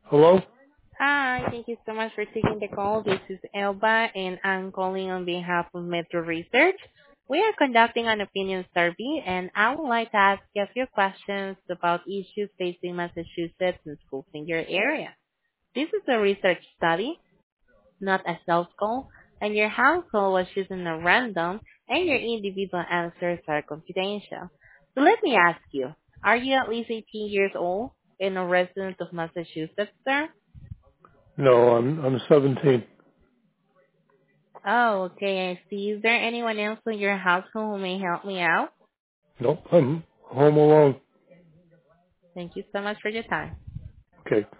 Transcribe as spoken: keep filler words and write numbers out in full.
Hello? Hi, thank you so much for taking the call. This is Elba, and I'm calling on behalf of Metro Research. We are conducting an opinion survey, and I would like to ask you a few questions about issues facing Massachusetts and schools in your area. This is a research study, not a sales call, and your household was chosen at random, and your individual answers are confidential. So let me ask you, are you at least eighteen years old and a resident of Massachusetts, sir? No, I'm I'm seventeen. Oh, okay, I see. Is there anyone else in your household who may help me out? Nope, I'm home alone. Thank you so much for your time. Okay.